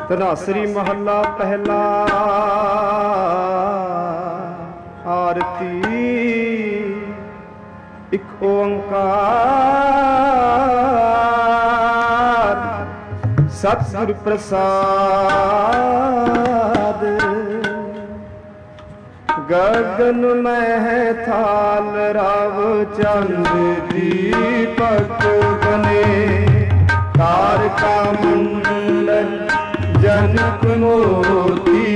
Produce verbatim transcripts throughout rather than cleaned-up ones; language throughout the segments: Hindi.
धनासरी महला पहला। आरती एक ओंकार सतगुर प्रसाद। गगन में है थाल राव चंद दीपक बने। तारका मंडल जनक मोती।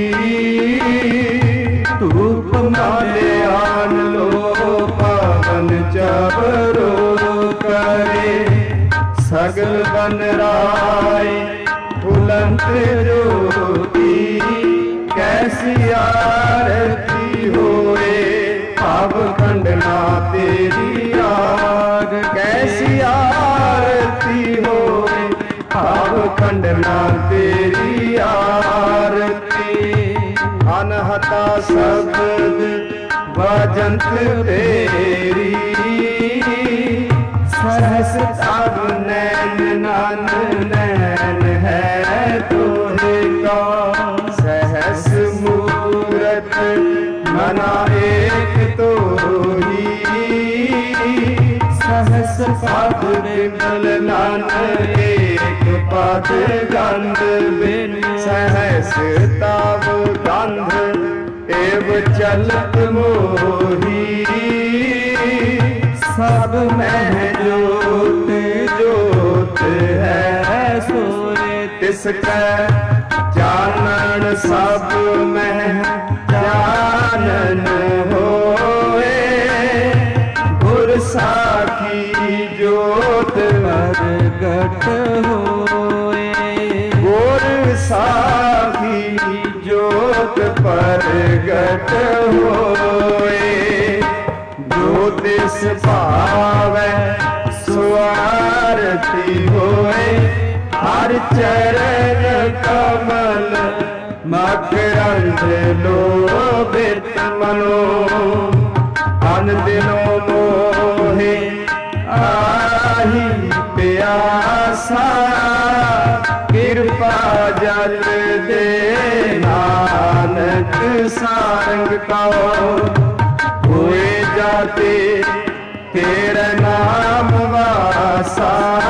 धूप माल्यान लो पवन चबरो करे। सगल बन राय बुलंद ज्योति। कैसी आरती होए पाव खंडना तेरी आग। कैसी आरती होए पाव खंडना तेरी आरती। अनहता शब्द भजंत तेरी। सहस तब नैन नन नैन है तोहे का। सहस मूरत मना एक तो ही। सहस पद विमल नन एक पद गंध बिन। सहस तब गंध एव चलत मोही। सब में जोत जोत है सोए। तिसका जानन सब में जानन होए। गुर साखी जोत प्रगट होए। गुर साखी जोत प्रगट होए। ज्योतिष भावै स्वारती होए। हर चरण कमल मकरंद लोभित मनो। अन दिनों मोहे आही प्यासा। कृपा जल दे नानक सांग को। हुए जाते तेरा नाम वासा।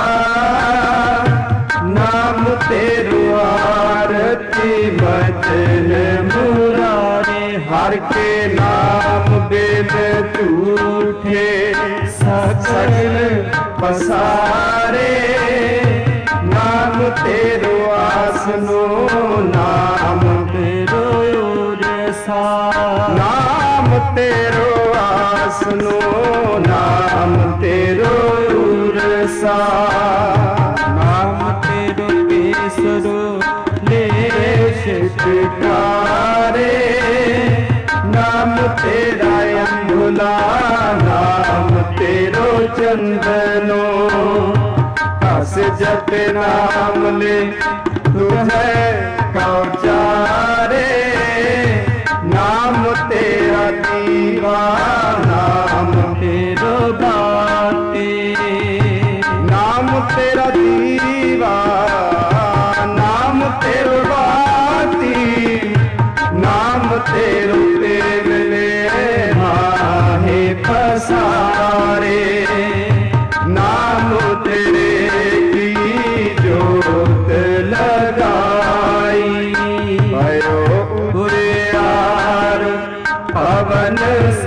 नाम तेरो आरती बचन मुरारे। हर के नाम बिन झूठे सकल पसारे। नाम तेरो आसनो नाम तेरो रसा। नाम तेरो आसनो नाम तेरो रसा। नाम तेरो बेसरो लेश टिकारे। नाम तेरा अम्बुला नाम तेरो चंदनो। कस जप नाम ले तुझे कौचारे। नाम तेरा दीवा नाम तेरो बाती। नाम तेरा दीवा नाम तेरो बाती। नाम तेरो प्रेम ले माहे पसारे। नाम तेरे की जोत लगाई। भयो उरियार पवन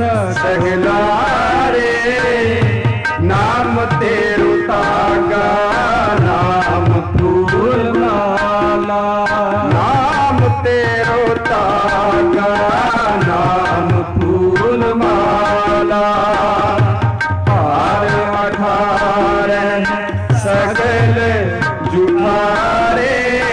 सहलारे। नाम तेरो तागा नाम फूल माला। नाम तेरो तागा नाम फूल माला। पार अठारह सकल जुठारे।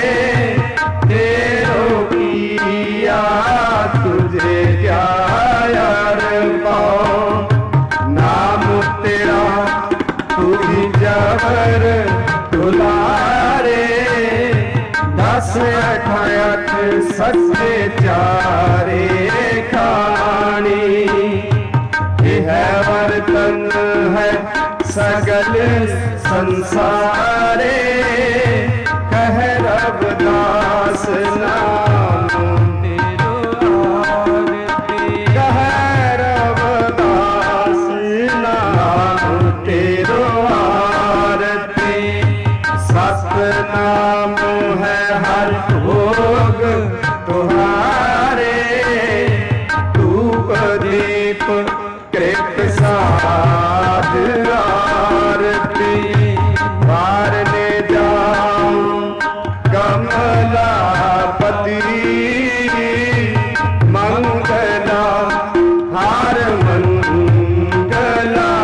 तेरो किया तुझे क्या यार पाओ। नाम तेरा तू ही जबर दुलारे। दस अठाठ सत्य चारे खानी। यह वर्तन है सगल संसारे। कह रब दास एक साथ आरती वारने जाऊं कमलापति मंगला हार मंगला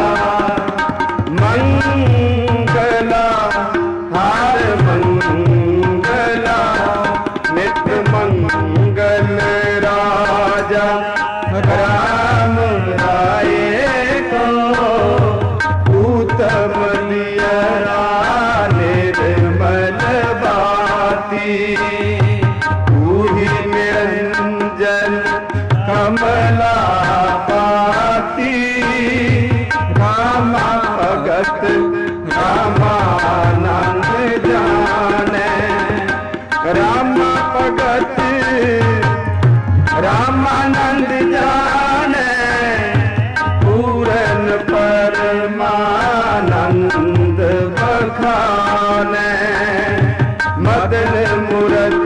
मंगला हार मंगला नित्य मंगल राजा राम राय को उत्तम लियरा निर्मल बाती तू ही निरंजन कमला पाती रामा भगत रामानंद जाने रामा भगत रामानंद जाने पूरन परमानंद बखाने मदन मूरत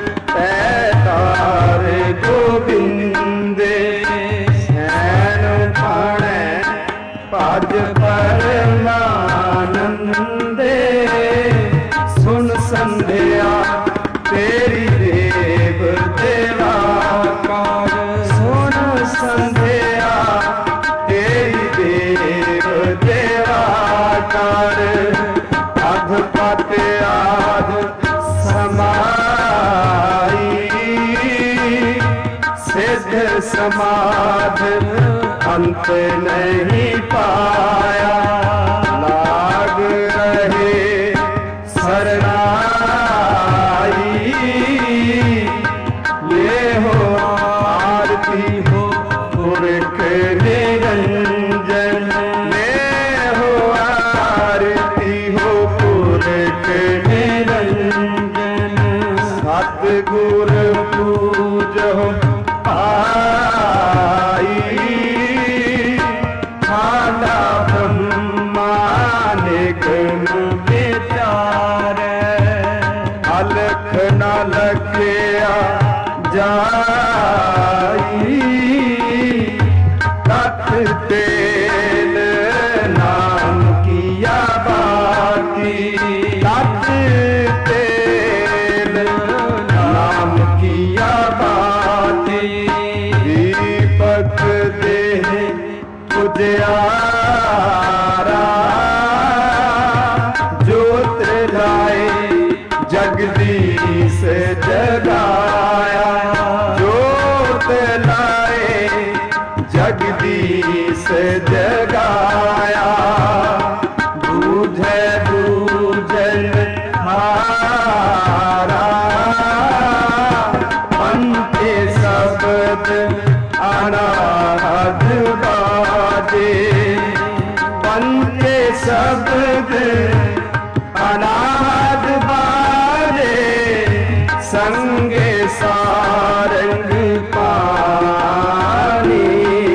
तार गोविंदे सैन पाणे पाज परमानंदे सुन संध्या तेरी देव देवा सुन संध्या तेरी देव देवा कर अध पत आध समाई सिद्ध समाध अंत नहीं पाया लाग रहे शरणाई ये हो आरती हो पुरख निरंजन ले हो आरती हो पुरख निरंजन सतगुर पूजो आई खाना ब्रह्मा निगम विचारे अलख न लखया जाई तथ तेल नाम किया बाती तथ तेल नाम किया बाती दीपक देह उजियारा ज्योत लाए जगदीश जगाया ज्योत लाए जगदीश जगाया बूझे बूझन हारा पंचे शब्द अनाहद बाजे पंचे शब्द अनाहद बाजे संगे सारंग पानी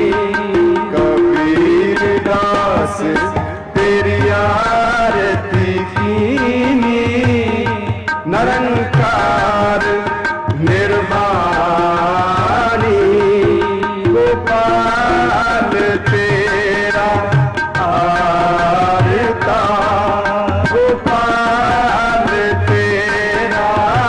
कबीर दास तेरी आरती कीनी निरंकार निर्वाणी गोपाल तेरा आरता गोपाल तेरा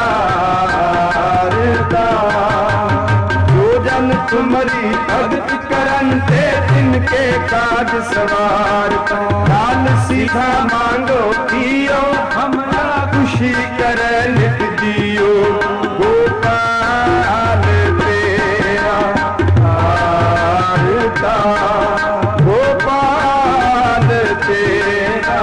आरता जो जन तुम्हारी भगत करन ते तिनके काज सवार लाल सीधा मांगो दियो हमरा खुशी करे नित जियो गोपाल तेरा आरता गोपाल तेरा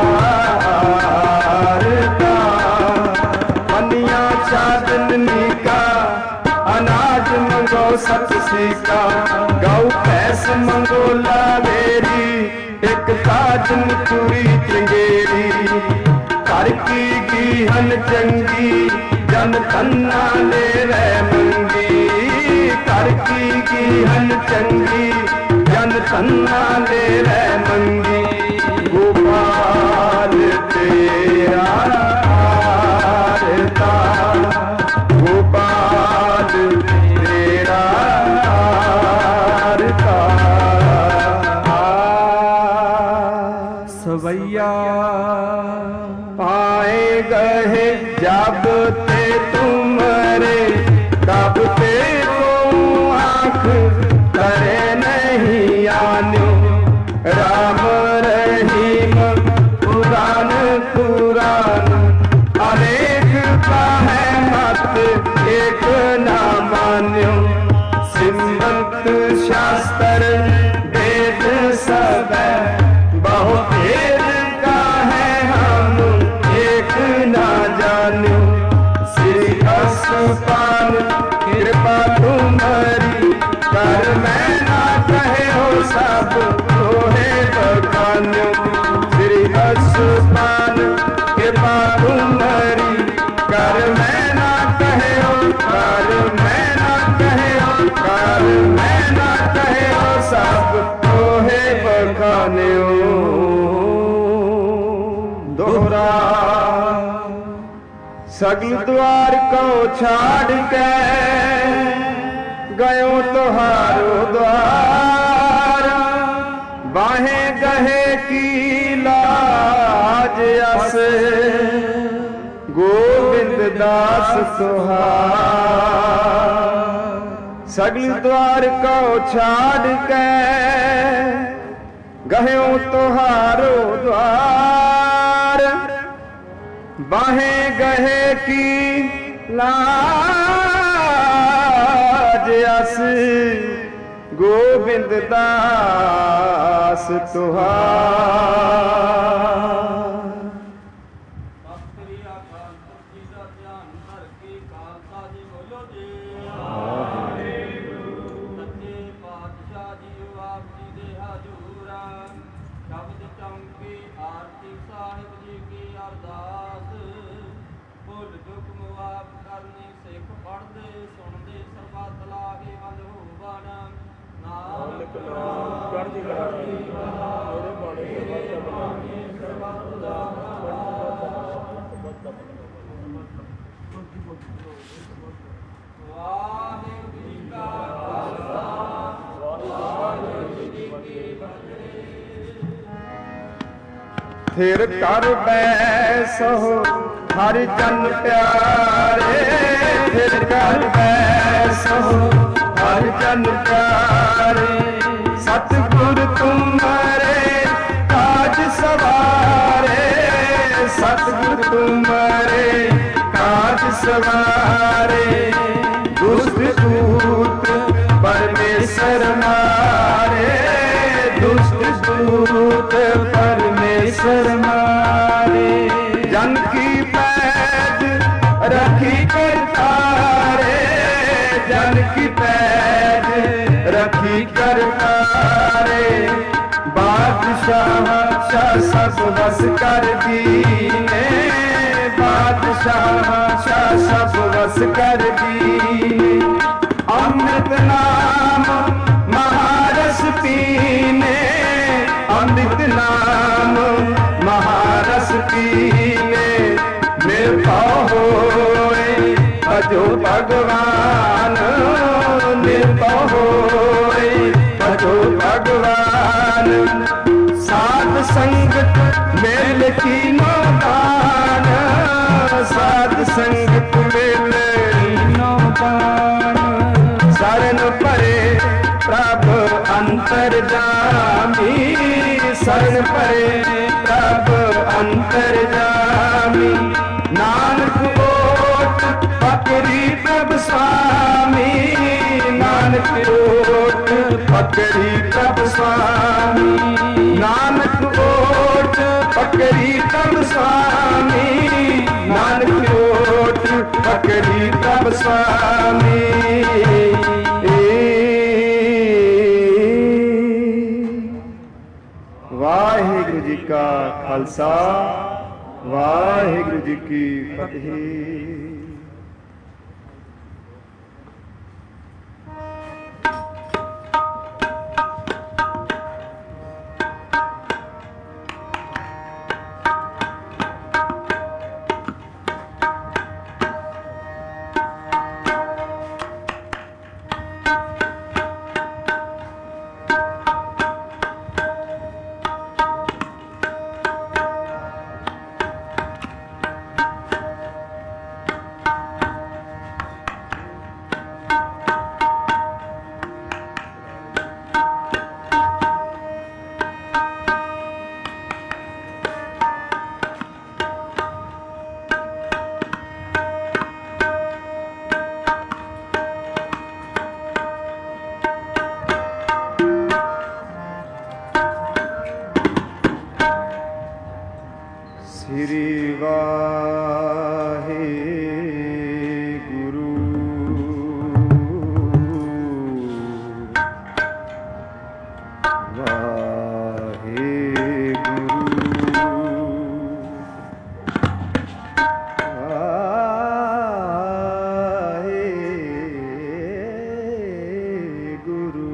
आरता पनिया चांदनी का अनाज मंगो सत सीका गौ भैंस मंगो लावेरी एक ताजन चूड़ी चंगेरी कर की हन चंगी जन तन्ना ले रे मंगी कर की हन चंगी जन तन्ना ले रे मंगी गोपाल तेरा आरता गोपाल तेरा आरता शास्त्र वेद सब बहु भेद का है हम एक ना जान्यो। श्री असपान कृपा तुम्हारी कर मैं ना कहे हो सब तोहे बखान्यो। श्री असपान कृपा तुम्हारी कर मैं ना कहे हो कर मैं ना कहे हो कर मैं ना कहे हो सब तोहे बखान्यो। दोहरा सगल द्वार को छाड़ के गयो तुहारो द्वार। बाहें गहे की लाज अस गोविंद दास तुहार। सगल द्वार को छाड़ के गयो तुहारो द्वार। बाहें गहे की लाज अस गोविंद दास तुहार। फिर कर बैसो हर जन प्यारे। फिर कर बैसो हर जन प्यारे। सतगुर तुम्हारे काज सवारे। सतगुर तुम्हारे काज सवारे। दुष्ट दूत परमेश्वर मारे। दुष्ट दूत परमेश्वर मारे। जन की पैद रखी करतारे। जन की पैद रखी करतारे। बादशाह शाह सब बस कर दीने। बादशाह शाह सब बस कर दीने। अमृत नाम महारस पीने। अमृत नाम महारस पीने। निर्भय होए भजो भगवान। निर्भय होए भजो भगवान। साध संगत मेल कीनो दान। साध संगत मेल कीनो दान। शरण परे प्रभु अंतर्यामी। शरण परे प्रभु अंतर्यामी। नानक ओट पकड़ी प्रभु स्वामी। नानक ओट पकड़ी प्रभु स्वामी। नानक ओट पकड़ी प्रभु स्वामी। नानक ओट पकड़ी प्रभु स्वामी। वाहिगुरु जी का खालसा वाहिगुरु जी की फतेह। वाहे गुरु वाहे गुरु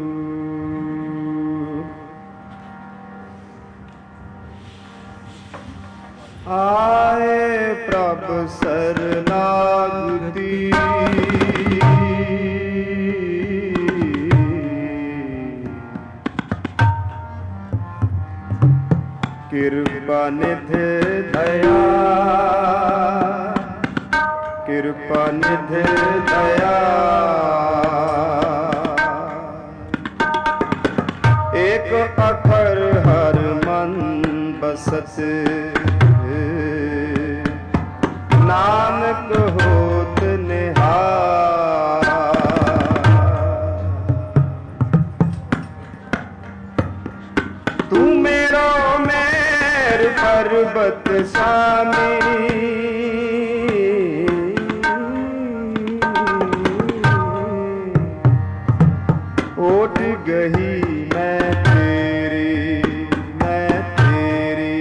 आए प्रभ शरणागति कृपा निधि दया कृपा निधि दया एक अखर हर मन बसत नानक होत निहार। तू मेरो मेर पर्वत स्वामी ओट गही मैं तेरी मैं तेरी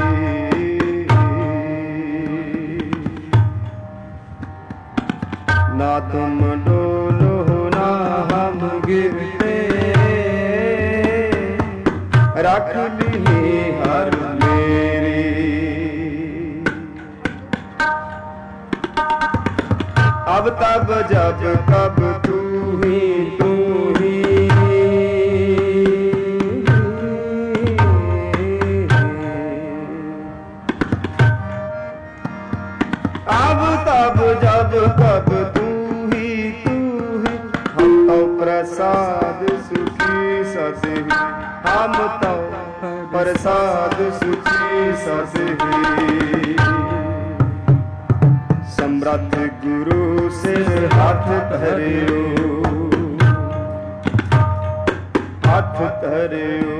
ना तुम डोलो ना हम गिरते रख ली हर मेरी। अब तब जब कब तू ही तू ही अब तब जब कब तू ही तू ही हम तो प्रसाद सुखी ससे हम तो प्रसाद सुखी ससे समर्थ गुरु से हाथ धरियो हाथ धरियो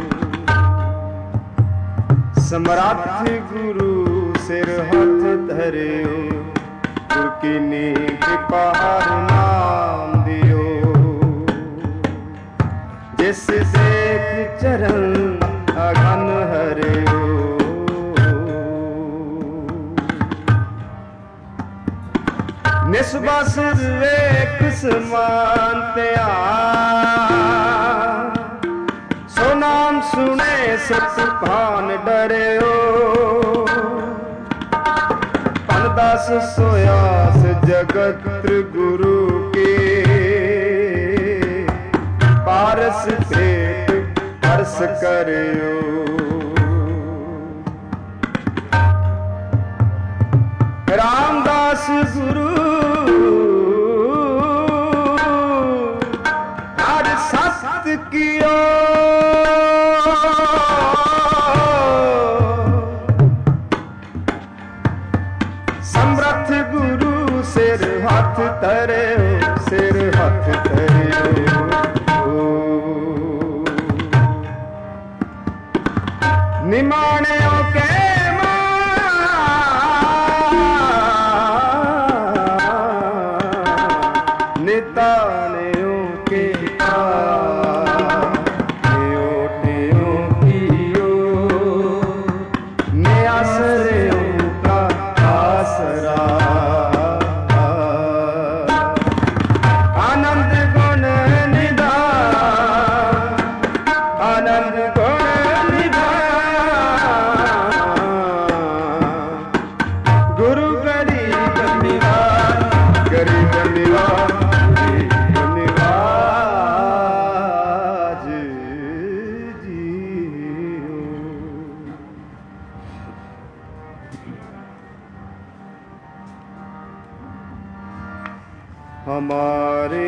समर्थ गुरु सिर हाथ धरियो गुरकीनी कृपा नाम दियो जिस देख चरण अगन हरियो। निस्बस विवेक समान त्याग सो नाम सुने सत भान डरियो पनदास सोयास जगत गुरु के पारस पेट हर्ष करियो। रामदास गुरु हर सत कियो समर्थ गुरु सिर हाथ धरे सिर हाथ धरे निमाणियों के नितानियों के न्योटियों कियो न्यासरियों का आसरा आनंद गुण निधान आनंद गुण निधान गुरु गरीब निवार गरीब निवार हमारे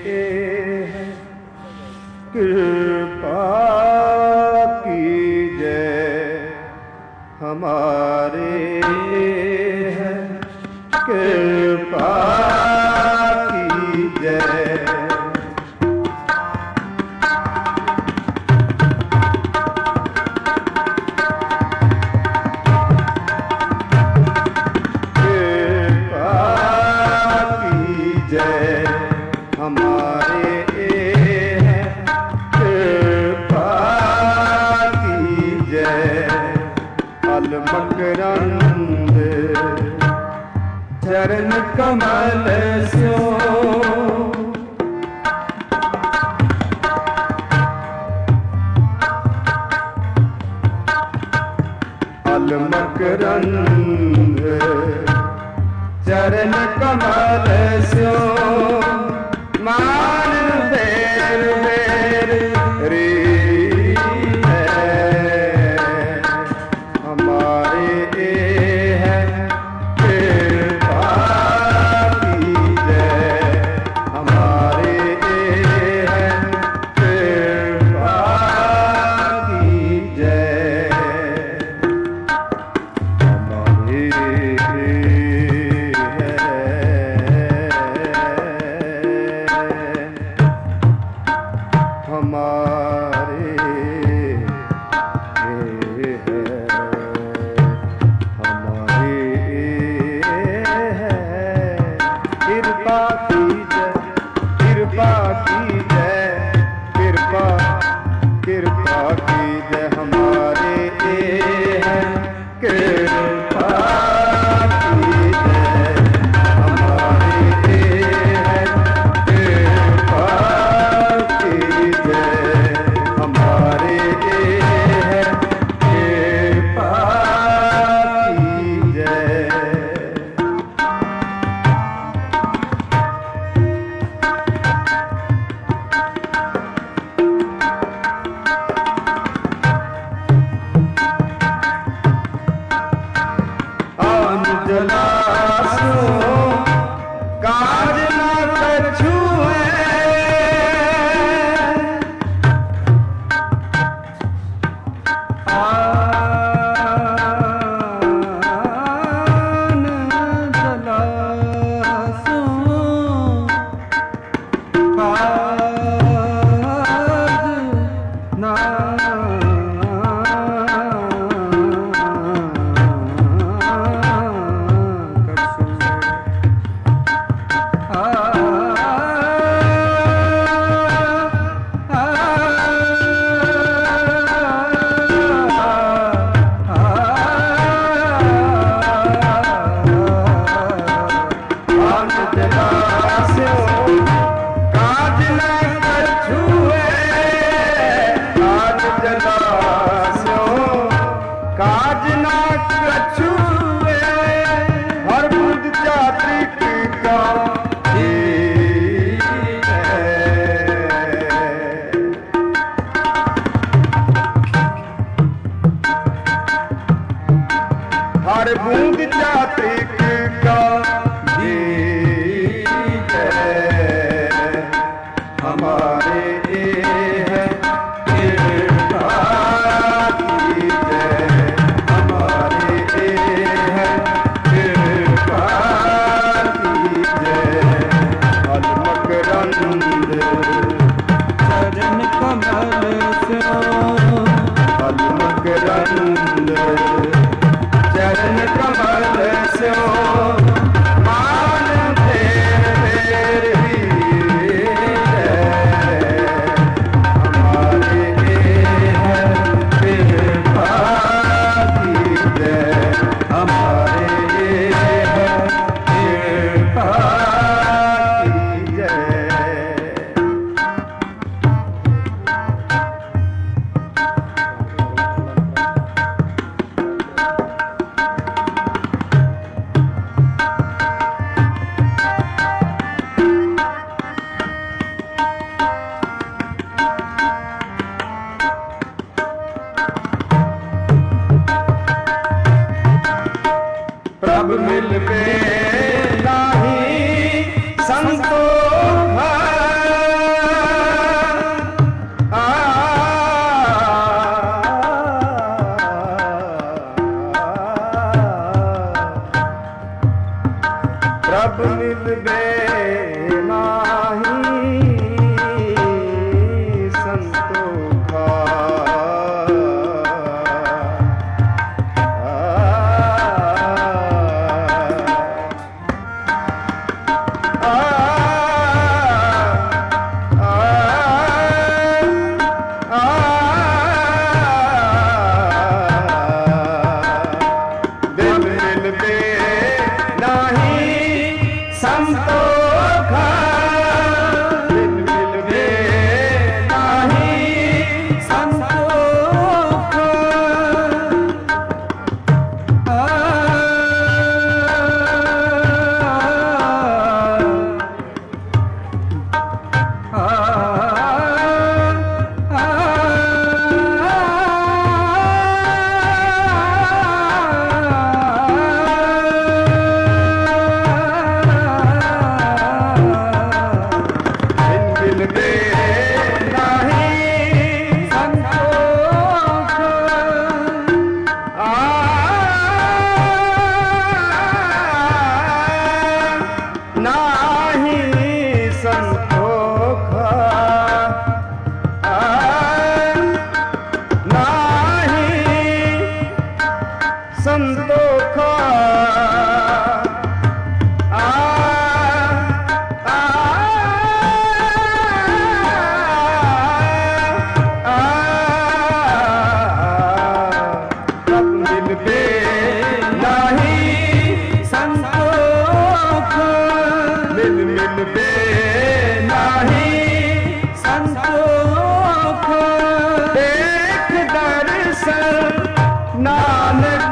कृपा कीजय हमारे कृपा कीजय। कमल स्यो मकरंद चरण कमल स्यो मान बेर बेर री है हमारे है कृपा कीजय हमारे है कृपा कीजय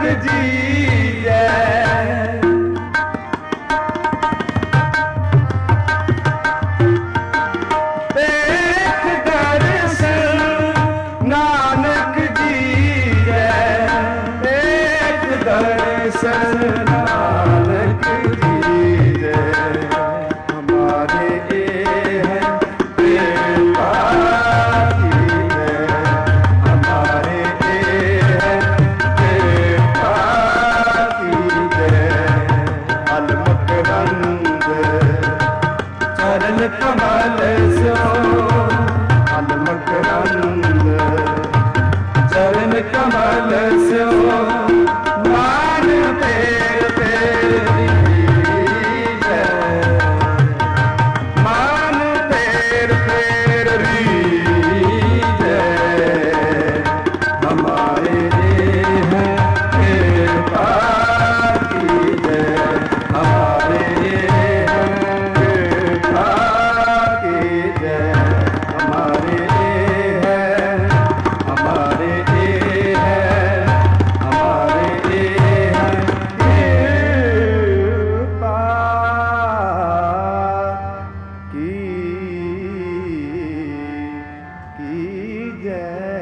जी जय। देख दर्शन नानक जी जय। देख दर्शन नानक जी जय। हमारे ये है कृपा की जय। हमारे ये है कृपा की जय। अलमकरंद चरण कमल सो। अलमकरंद चरण कमल सो। मान तेर तेरी जय। मान तेर तेरी जय। हमारे ये है कृपा की जय। हमारे ये है कृपा की जय। हमारे ये है हमारे ये है हमारे ये है कृपा की की जय।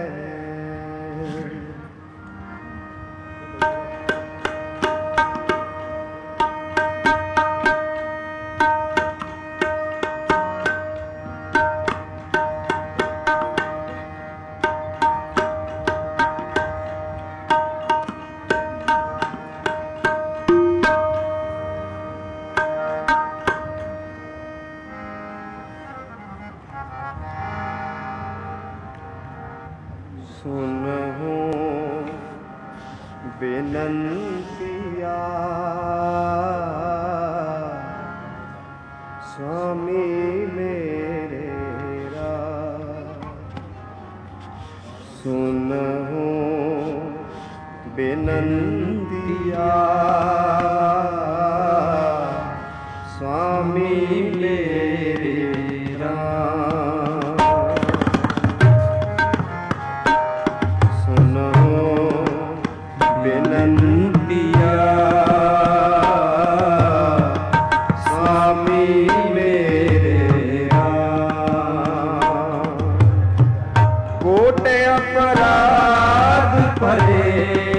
सुनहु बिनंतिया स्वामी मेरा। सुनहु बिनंतिया स्वामी मेरा। बिनंतिया स्वामी मेरा। कोट अपराध परे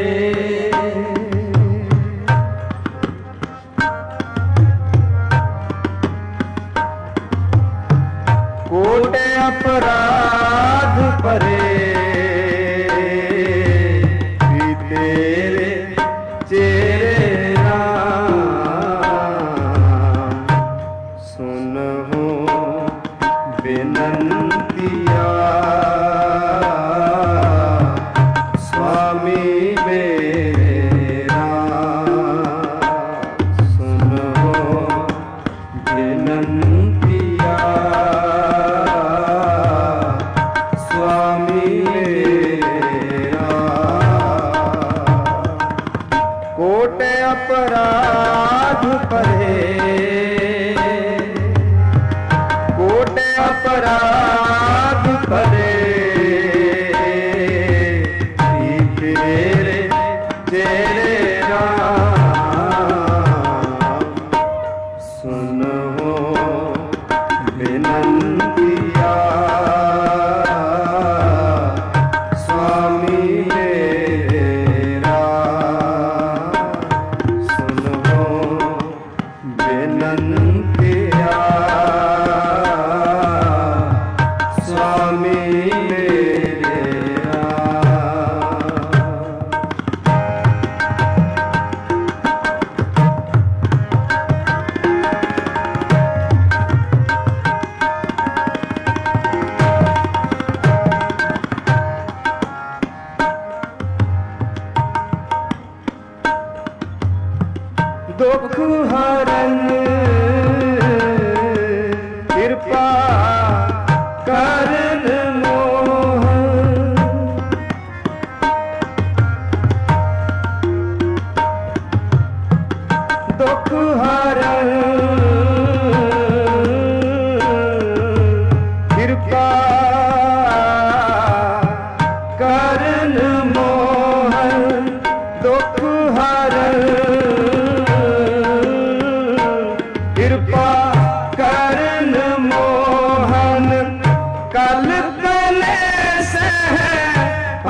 कोट अपराध परे। तेरे चेरे नाम सुनहु बिनंतिया स्वामी मेरा।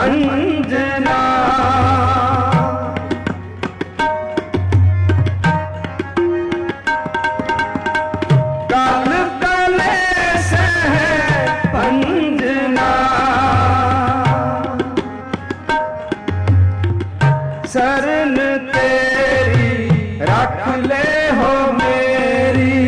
अंजना काल कलेश है पंजना शरण तेरी रख ले हो मेरी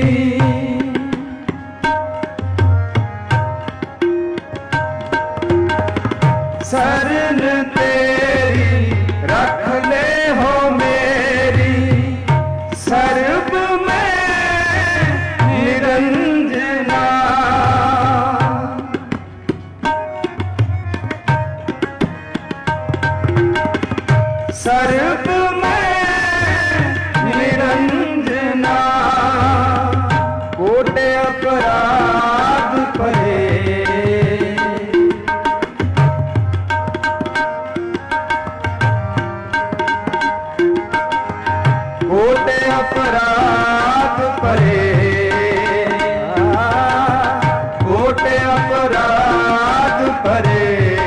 शरण तेरी रख ले हो मेरी सर्व में निरंजना सर्व में निरंजना कोटि अपराध परे कोटि अपराध परे कोटि अपराध परे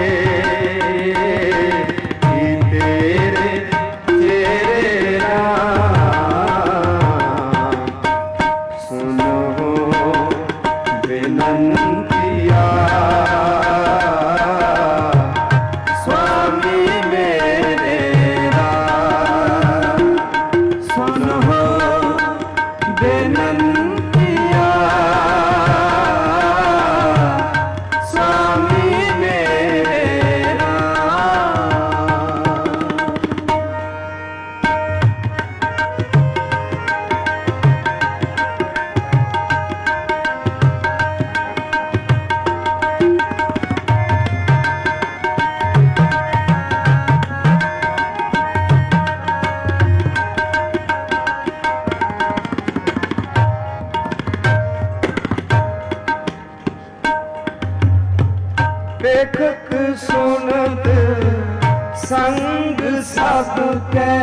देखक सुनत संग सबके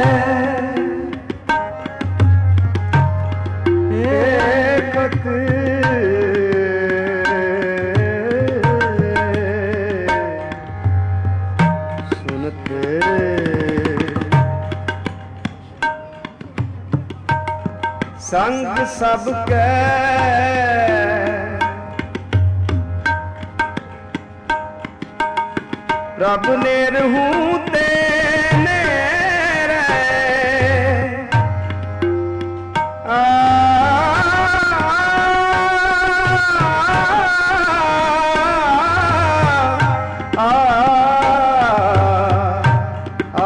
देखक सुनत संग सबके रब ने रहूं तेने आ, आ, आ,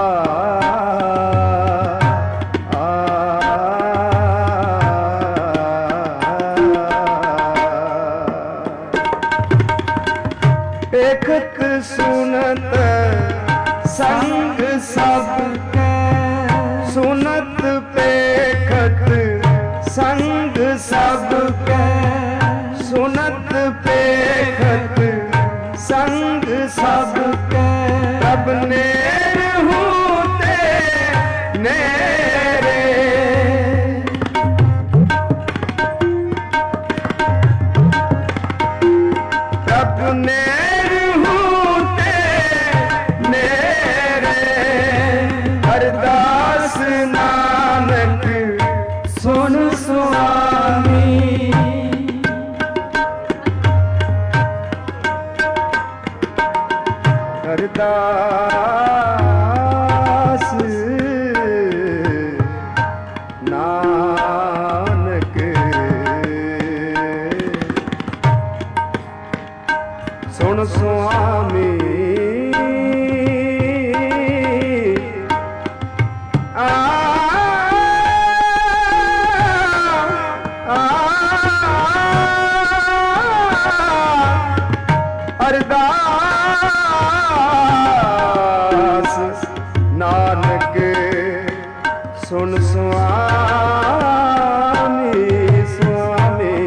देखक सुनत संग सबके सुनत पेखत संग सबके सुनत पेखत संग सबके तब ने रहूते नेरे तब ने हरदास नानक सुन स्वामी हरदास नानक सुन स्वामी अरदास नानक सुन स्वामी स्वामी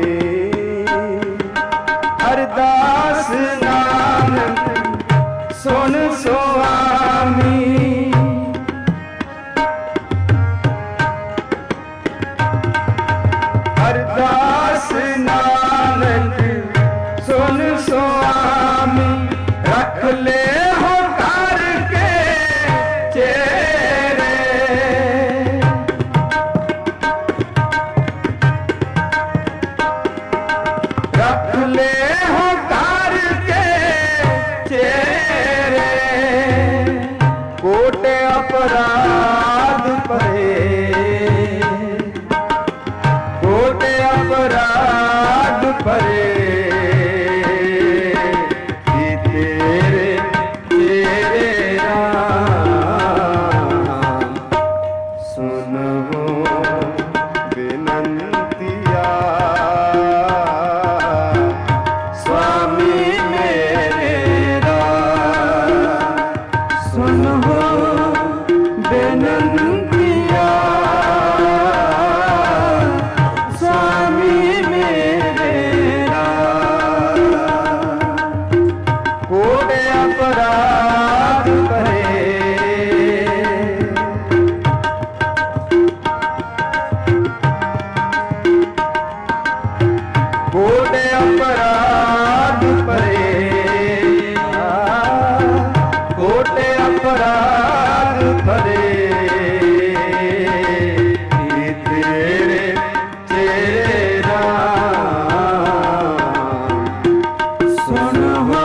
अरदास नानक सुन स्वामी अरदास नानक सुन स्वामी रख ले हो अपराध करे, कोटे अपराध परे, कोटे अपराध परे, तेरे तेरे राम सुन हो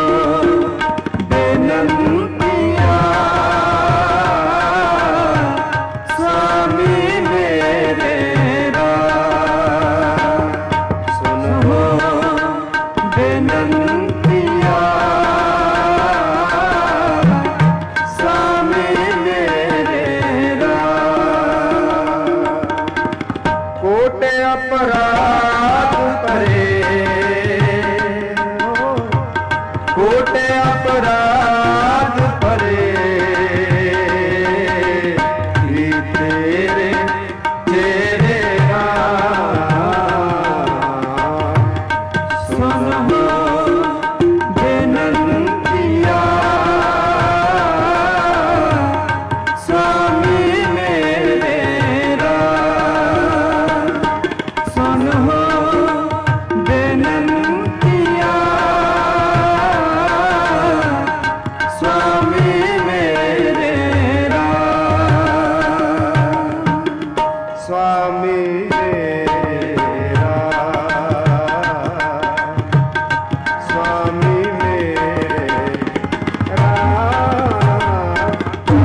बेनंतिया, स्वामी मेरे राम सुन हो बेनंतिया, स्वामी मेरे राम। कोटे अपराध परे, कोटे अपराध परे, तेरे तेरे राम सुन हो बेनंतिया, स्वामी मेरे राम सुन हो बेनंतिया, स्वामी मेरे राम, स्वामी मेरे राम, स्वामी मेरे राम,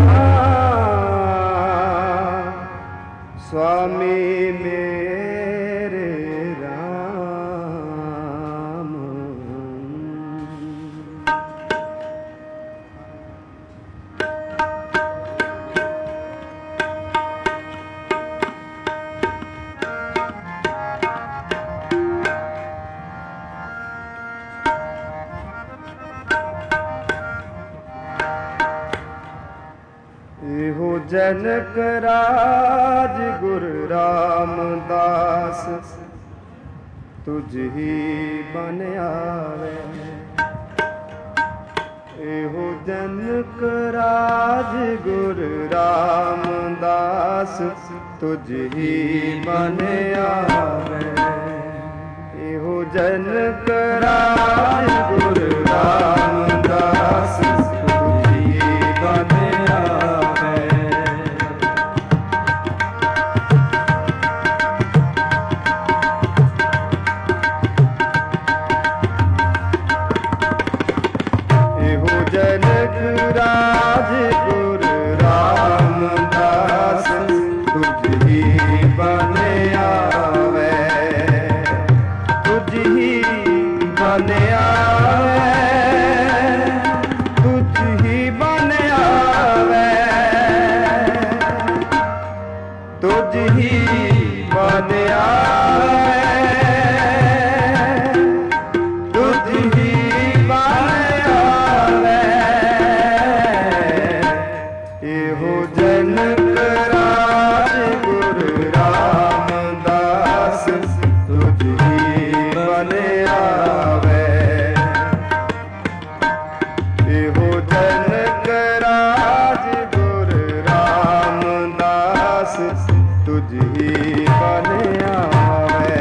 स्वामी मेरे राम। एहो जनक राज गुरु रामदास, तुझ ही बन आवे। एहो जनक राज गुरु रामदास, तुझ ही बन आवे। एहो जनक राज गुरु रामदास, तुझ ही बन आवे। एहो जनक राज गुरु रामदास, तुझ ही बन आवे, तुझ ही बन आवे, तुझ ही बन आवे, तुझ ही बन आवे, तुझ ही बन आवे। एहो जनक राज गुरु रामदास, तुझ ही बन आवे। एहो जनक राज गुरु रामदास, तुझ ही बन आवे।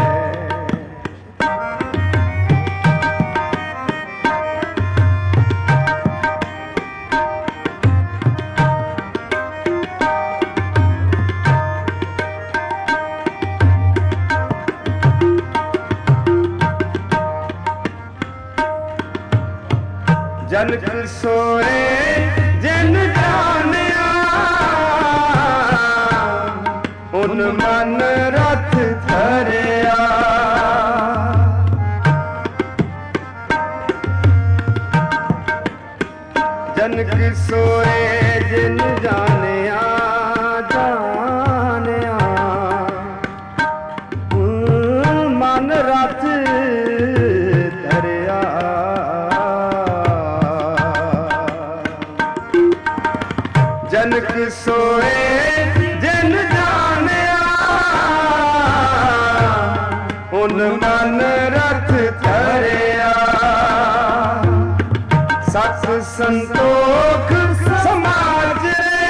जनक सोए जन जानिया, उन मन रथ धरिया। जनक सोए जिन जानिया, जानिया उन मन रथ धरिया। जनक सोए जिन जानिया, उन मन रथ धरिया। सत संतोख समाज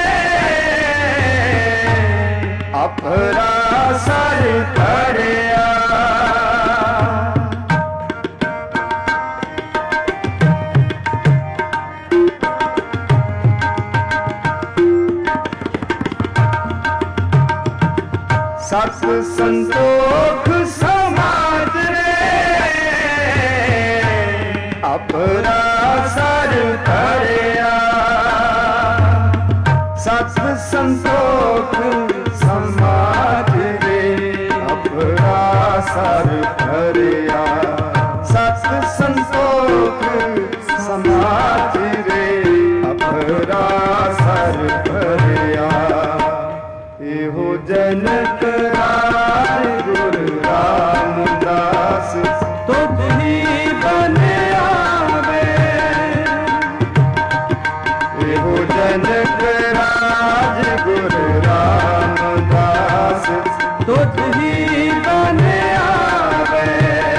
अपरा सर करया सत संतोख समाज अपरा सर करया सत संतोख समाज रे अपरा सर करया सत संतोख समाज रे अपरा सर करया एहो जनक राय गुरु रामदास तुझ ही बने जनक राज गुरु रामदास तुझ ही बने आवे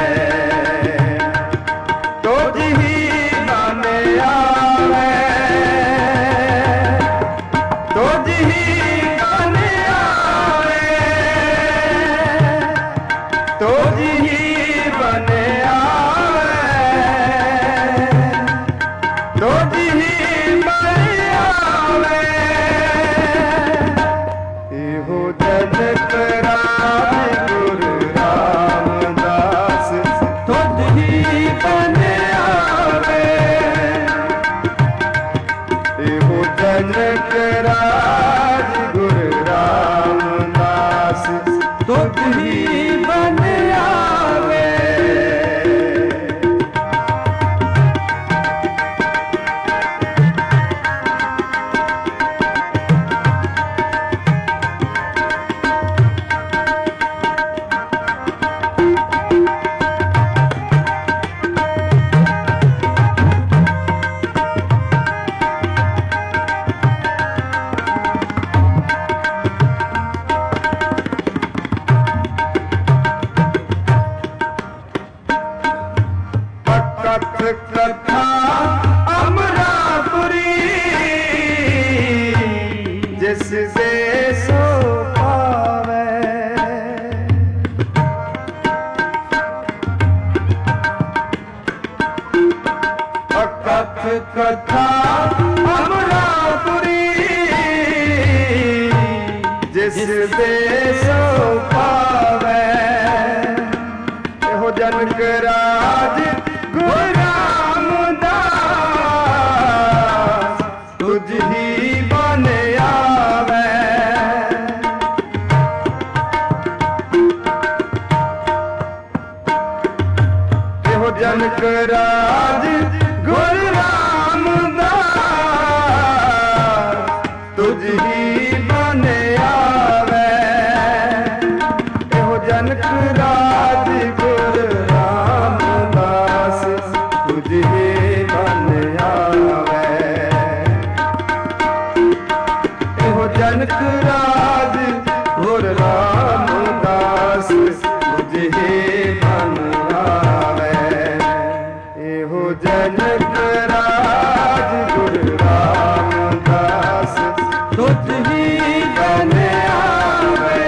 तुझ ही बने आवे तुझ ही बने आवे तुझ ही बने आवे तुझ ही जनक राय गुरु रामदास तुझ ही बने आवे एहो जनक राज गुरु रामदास तुझ ही बने आवे कथा अमरापुरी जिससे सो पावे कथ कथा अमरापुरी जिससे सो पावे एहो जनक राज गुरु रामदास तुझ ही बने आवे एहो जनक राज गुरु रामदास तुझ ही बने आवे एहो जनक राज गुरु रामदास तुझ ही बने आवे एहो जनक राज गुरु रामदास तुझ ही बने आवे एहो जनक राज गुरु रामदास तुझ ही बने आवे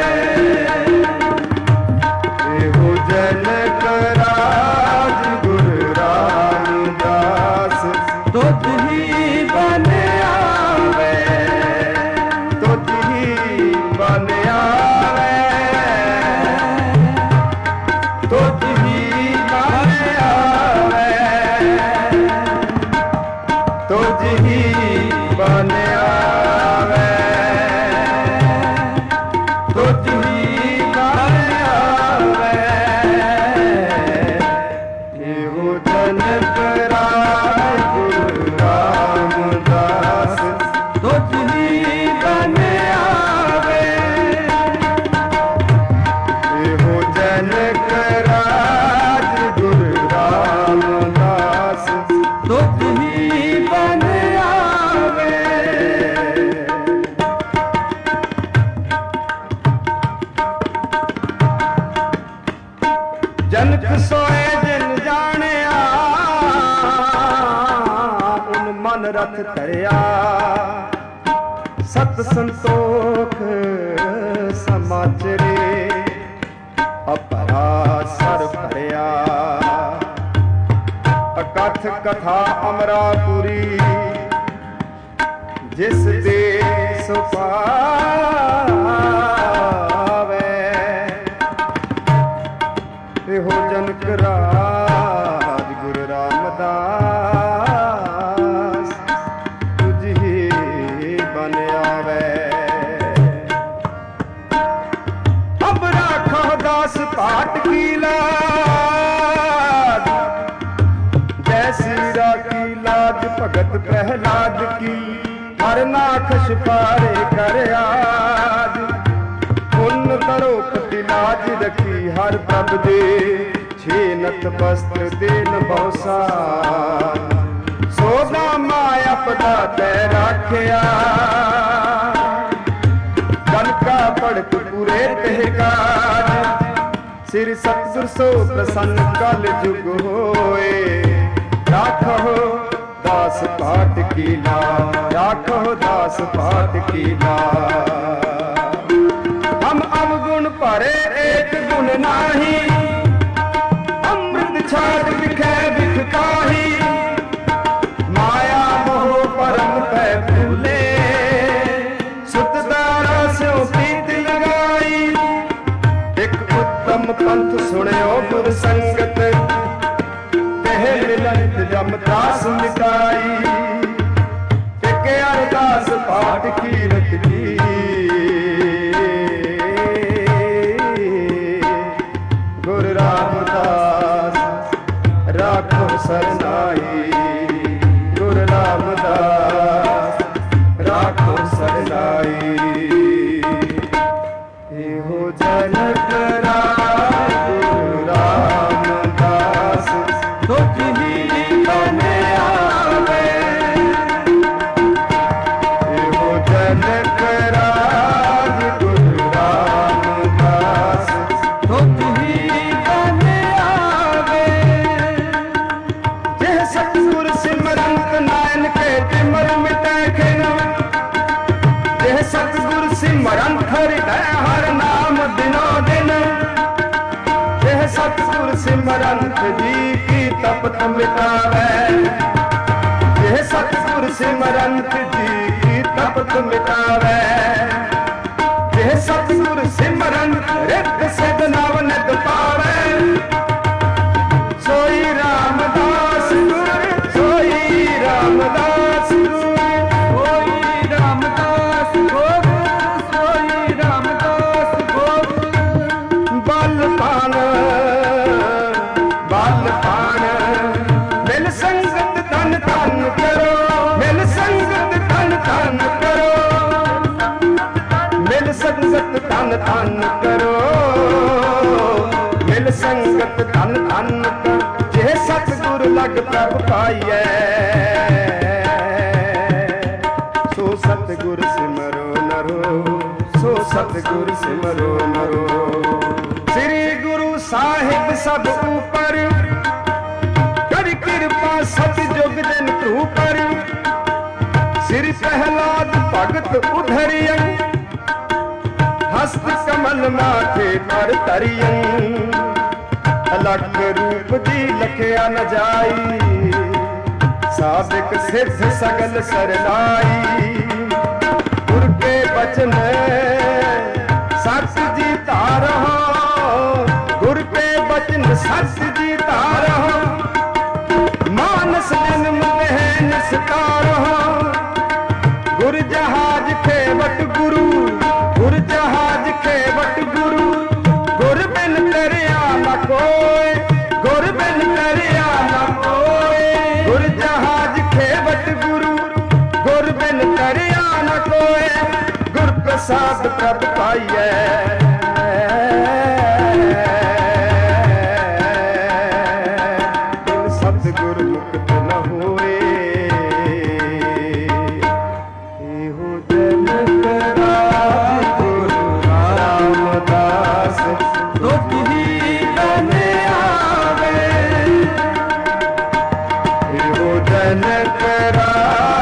एहो जनक राज गुरु रामदास तुझ ही बने आवे तुझ ही बने आवे तुझ ही बने आवे तुझ ही बने आवे तुझ ही बने आवे एहो जनक राय गुरु रामदास तुझ ही बने आवे एहो जनक राज गुरु रामदास तुझ ही बने आवे मन रथ धरिया सत संतोख समाचरे अपरा सर भरिया अकथ कथा अमरापुरी जिस देश पावे हो जनक राज गुरु रामदास तुझ ही बन आवे। अब राखो दास पाट की लाज जैसी राखी लाज भगत प्रहलाद की हर नाख सिपारे कर आज पुन दरोपति लाज रखी हर प्रभ दे छीनत वस्त्र देन बहुसा सोना माया पदा तै राखिया कनका पड़त पूरे तहकार श्री सतगुर सो प्रसन्न कल जुग होए राखो दास पाट की ला राखो दास पाट की ला। हम अवगुण भरे एक गुण नाही अमृत छाट बिखै बिखताही माया मोह परम पै भूले सुत दारा स्यों प्रीत लगाई एक उत्तम पंथ सुनियो गुर संगत मिलत जम दास मिटाई एक अरदास पाठ की रखी गुरु रामदास राखो सरनाई गुरु रामदास राखो सरनाई हो जनक सतगुर सिमरंत जी की तपत मिटावे यह सतगुर सिमरंत जी की तपत मिटावे यह सतगुर सिमरंत रित सिद्ध नव नित पावे सोई रामदास गुर सोई रामदास गुर सोई रामदास गुर सोई रामदास गुर बल पान संगत धन धन करो मिल संगत धन धन कर जे सतगुर लग प्रभ पाइए सो सतगुर सिमरो नरो सो सतगुर सिमरो नरो। श्री गुरु साहिब सब ऊपर कर कृपा सत जुग दिन तू पर श्री प्रहलाद भगत उधरियं हस्त कमल माथे पर तरियं अलग रूप दी लखया न जाई साबिक सिद्ध सगल सरनाई गुर के बचन सत जी तारहो गुर के बचन सत जी तारहो मानस जन्म में निस्तारहो गुर जहाज खेवट गुरु गुर जहाज खेवट गुरु गुर बिन तरिया न कोई गुर बिन तरिया न कोई गुर जहाज खेवट गुरु गुर बिन तरिया न कोई गुर प्रसाद प्रभ पाइए सतगुर मुक्त न होए जनक राज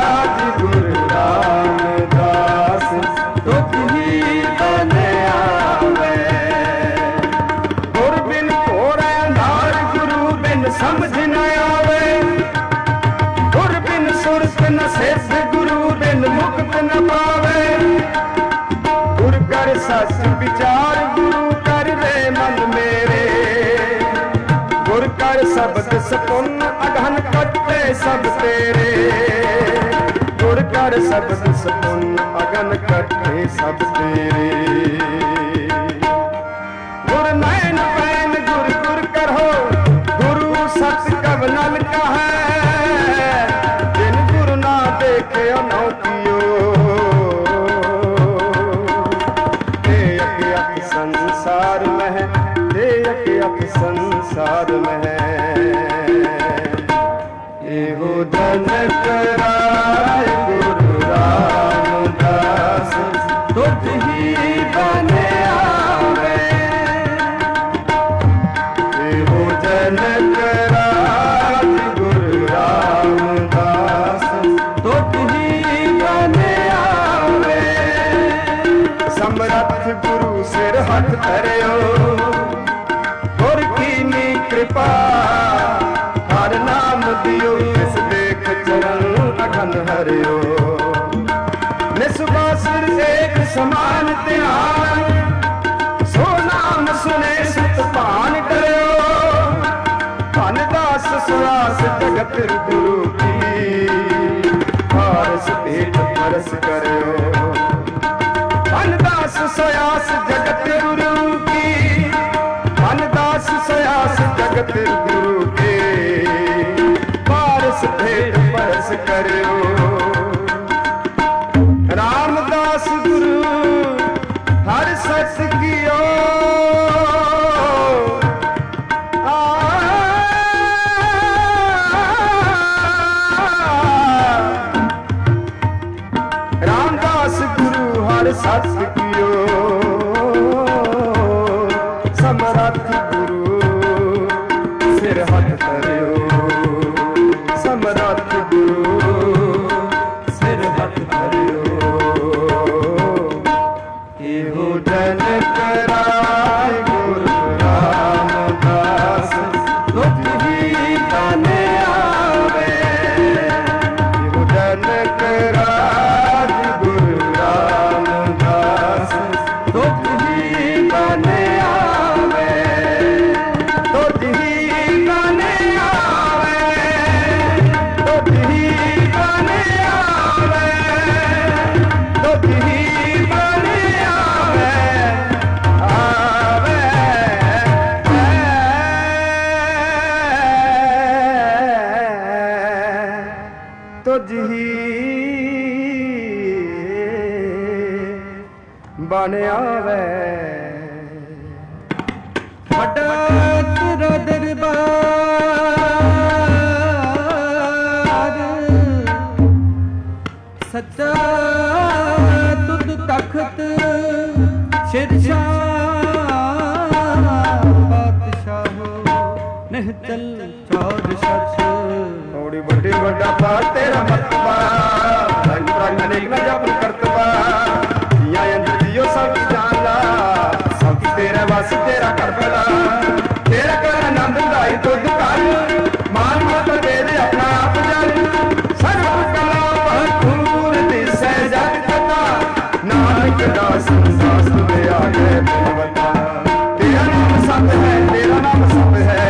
सुरत न सिद्ध गुरु बिन मुक्त न पावे। गुर कर सच विचार गुरु कर दे मन मेरे। गुर कर शब्द सपुन अघन कटे सब तेरे। गुर कर शब्द सपुन अगन कटे सब तेरे। गुर नैन पैन गुर गुर करहो गुरु सत कवनल कहे। जिन गुरु ना देखे नौ कियो दे अक अक संसार में। दे अक अक संसार में। एहो जनक राय गुरु रामदास तुझ ही बने आवे। एहो जनक राय गुरु रामदास तुझ ही बने आवे। समरथ गुरु सिर हथ धरियो गुर कीनी कृपा। हर नाम दियो इस देख चरण अघन हरियो। निस्वासुर एक समान ध्यान सो नाम सुने सुत पान करो। धन दास सुरास जगत गुरु की पारस पेट परस करो। धन दास सुयास जगत गुरु की। धन दास सुयास जगत गुरु के पारस भेट परस करो। रामदास गुरु हर सच कियो। रामदास गुरु हर सच कियो। समरथ गुरु सिर हथ धरियो। समरथ गुरु सिर हथ धरियो। एहो जनक राय गुरु रामदास तुझ ही बने आवे। एहो जनक राय गुरु रामदास तुझ ही बने आवे। तुझ ही बने आवे। तुझ ही बने आवे। तुझ ही बने आवे। आवे तुझ ही बने आवे। ਵੱਡਾ ਤੇਰਾ ਦਰਬਾਰ ਸੱਚਾ ਤੁਧ ਤਖਤ ਸ਼ਿਰਸ਼ਾਹ ਬਾਦਸ਼ਾਹੋ ਨਿਹਚਲ ਚੌਰ ਸੱਚ। थोड़ी बड़ी बड़ा पार तेरा मरतबा। रंग रंग अनेक न जब करतबा। जिया अंदर जियो सब जान ला। सब तेरे वास तेरा कर भला। तेरा कर आनंद दाई तुझ कर। मान मत दे दे अपना आप जल। सर्व कला भरपूर दिसै जग कथा। नानक दास दास तुझे आ गए बिनवता। तेरा नाम सत है। तेरा नाम सत है।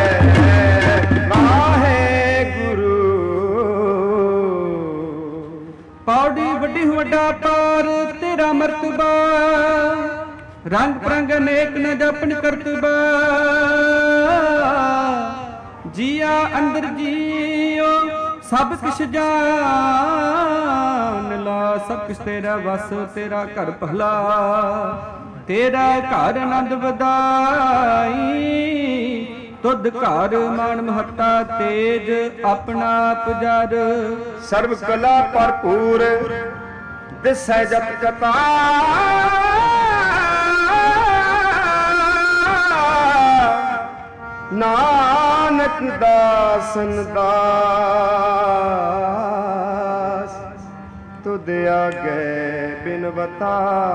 ਪੌੜੀ ਵੱਡੀ ਵੱਡਾ ਪਾਰ ਤੇਰਾ ਮਰਤਬਾ। ਰੰਗ ਪ੍ਰੰਗ ਅਨੇਕ ਨ ਜਪਨ ਕਰਤਬਾ। ਜੀਆ ਅੰਦਰ ਜੀਓ ਸਭ ਕਿਛ ਜਾਨ ਲਾ। ਸਭ ਕਿਛ ਤੇਰਾ ਵਸ ਤੇਰਾ ਘਰ ਭਲਾ। ਤੇਰਾ ਘਰ ਆਨੰਦ ਵਧਾਈ। ਤੁਧ ਘਰ ਮਾਨ ਮਹੱਤਾ ਤੇਜ ਆਪਣਾ ਪੁਜਾਰ। सर्व कला भरपूर दिसै जत कथा। नानक दासन दास तुद आगे बिनवता।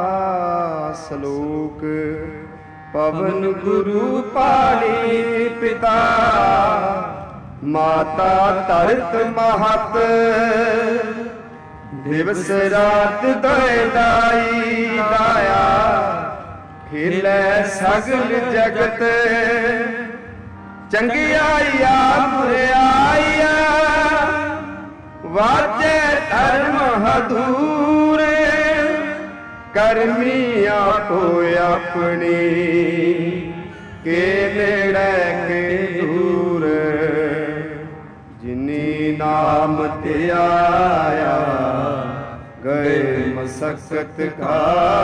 सलोक पवन गुरु पाणी पिता। माता तरत महत ਦਿਵਸ ਰਾਤ ਦੋਇ ਦਾਈ ਦਾਇਆ ਖੇਲੇ ਸਗਲ ਜਗਤ ਚੰਗਿਆਈਆ ਬੁਰਿਆਈਆ ਵਾਜੇ ਧਰਮ ਹਦੂਰੇ ਕਰਮੀ ਆਪੋ ਆਪਣੀ ਕੇ ਨੇੜੇ ਕੇ ਦੂਰ ਜਿਨੀ ਨਾਮ ਤੇ ਆਇਆ ਗਏ ਮਸਕਤ ਕਾ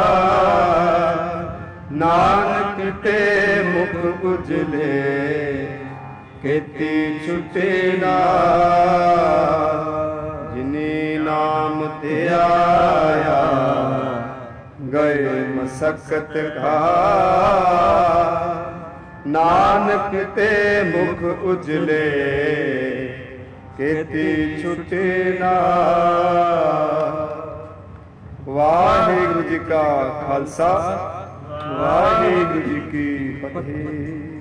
ਨਾਨਕ ਤੇ ਮੁਖ ਉਜਲੇ ਕੀਤੀ ਛੁਟੇ ਨਾ ਜਿਨੀ ਨਾਮ ਤੇ ਆਇਆ ਗਏ ਮਸਕਤ ਕਾ ਨਾਨਕ ਤੇ ਮੁਖ ਉਜਲੇ ਕੀਤੀ ਛੁਟੇ ਨਾ। ਵਾਹਿਗੁਰੂ ਜੀ ਕਾ ਖਾਲਸਾ ਵਾਹਿਗੁਰੂ ਜੀ ਕੀ ਫਤਿਹ।